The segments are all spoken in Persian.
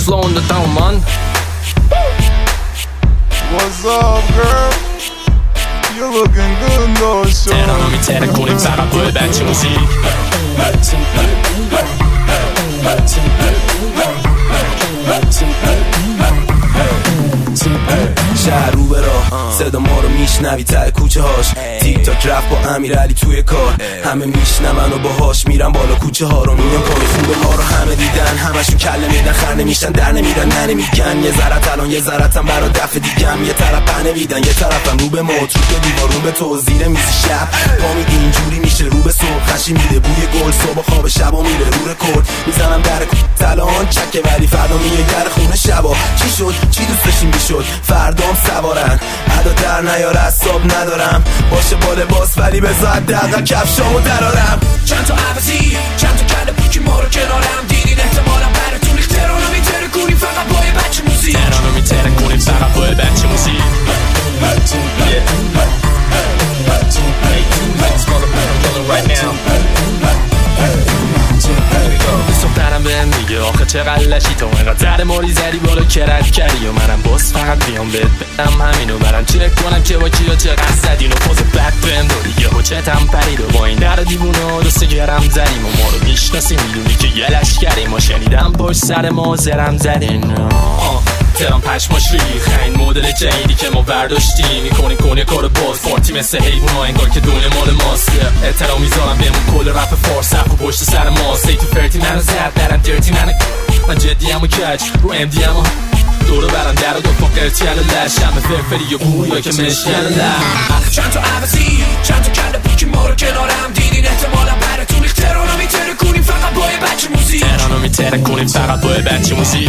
slowing the down man. What's up girl? You're looking good though shorty. تهرانو میتره کنیم فقط با بچه موزیک. شهر رو به راه صدا ما رو میشنوی ته کوچه هاش. تیک تاک رفت با امیرعلی توی کار. همه میشنون و باهاش میرن بالا کوچه ها رو. میان پای خوبه ما رو همه دیدن. همشون کله میدن خر نمیشن در نمیرن نمیگن. یه ذرت الان یه ذرتم برا دفع دیگم. یه طرف پهنه ویدن یه طرفم رو به موت رو به دیوار رو به تو زیر میز شب. پا میدی اینجوری میشه رو به صبح. خشی میده بوی گل صبح خواب شبا میره رو رکورد. میزنم در تلان چکه ولی فردا میای در خونه شبا. چی شد چی دوست داشتیم بیشد فردام سوارن. ادا در نیاره اصاب ندارم باشه با لباس ولی بذار دقیقا کفشامو درارم. چند تا عوضی چند تا کله پوکی ما رو کنارم. دیدین احتمالا براتون تهرانو میتره کنیم فقط با بچه موزیک. تهرانو میتره کنیم فقط با بچه موزیک. دخترم بهم میگه آخه چقدر لشی تو انقدر در ماری زدی بالا کرد کردی و منم باز فقط بیام بهت بدم همینو برم چک کنم که با کیا چقدر زدین و پاز بد بهم داری یه حجتم پرید و با این در دیوونه دست گرم زدیم و ما رو میشناسیم میدونی که یه لشکریم ما شنیدم پشت سر ما زرم زدین. تهران پشماش ریخ این مدل جدیدی که ما برداشتیم میکنیم کنه کار باز پارتی مثل حیونا انگار که دونه مال ماست. احترام میذارم بهمون کل رپ فارس و پشت سر ما سی تو فرتی منو زد درم درتی من جدیم و کج رو ام دی ام دورو برم در و دو پا قرتی علا لش همه فرفری و بویا که مشکل لش. چند تا عوضی چند تا کله پوکی ما رو کنارم. دیدین احتمالا براتون تهرانو میتره کنیم فقط با بچه موزیک. تهرانو میتره کنیم فقط با بچه موزیک.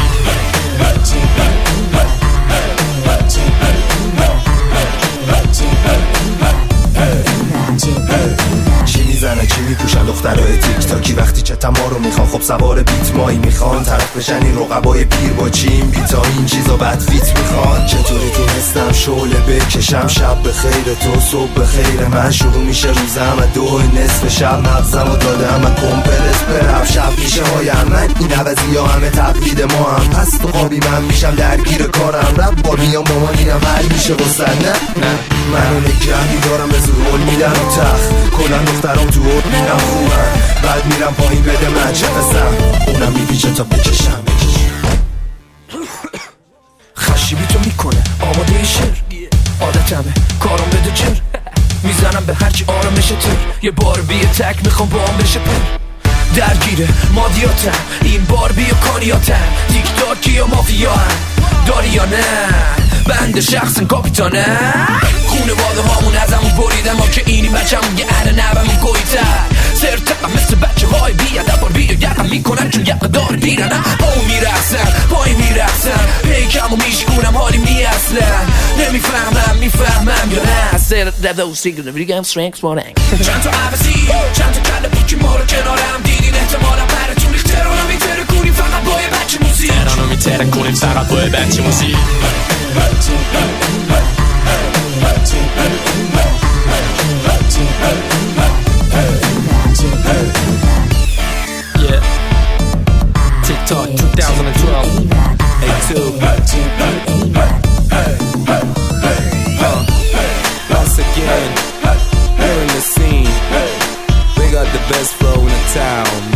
چی میزنه چی میپوشن دخترای تیک تاکی وقتی چتم ما رو میخوان خب سوار بیت مایی میخوان طرف بشن این رقبای پیر با چین بیتا این چیزا بد فیت میخوان. چطوری تونستم شعله بکشم شب به خیر تو صبح به خیر من. شروع میشه روزم و 2 نصف شب مغزم و دادم و کمپرس برم شب میشه هایم من این عوضی ها همه تقلید ما هم. پس تو خوابی من میشم درگیر کارم رب با میام مامانینم حل میشه واسه نه منو نگه میدارم به زور میدن و تخت کلن دخترام تو ارد میرم خوبن بعد میرم پایین بده من چه قسم اونم میپیچه تا بکشم. خشی بی تو میکنه آماده شر عادتمه کارم بده چر میزنم به هرچی آرامشه تر. یه بار بیه تک میخوام با هم بشه پر درگیره مادیاتم این بار بیه کانیاتم تیک تاکی و مافیا هم داری یا نه بند شخصن کاپیتانه. خونواده هامون ازمون بریده ما که اینی بچه‌مون یه اره نبمون گویتر سرتقم مثل بچه های بیادب بار بیو گرم میکنن چون یقه دار بیرنم. او میرخسن پای میرخسن پیکم و میشکونم حالی میاصلن نمیفهمم یا نه سر دو سیگل بریگم سرنکس مارنگ. چند تا عوضی چند تا کله پوکی ما رو کنارم. دیدین احتمالا براتون تهرانو میتره کنیم فقط با بچه موزیک. تهرانو میتره کنیم فقط با بچه موزیک. Yeah, TikTok 2012 A2 once again, we're in the scene. We got the best flow in the town.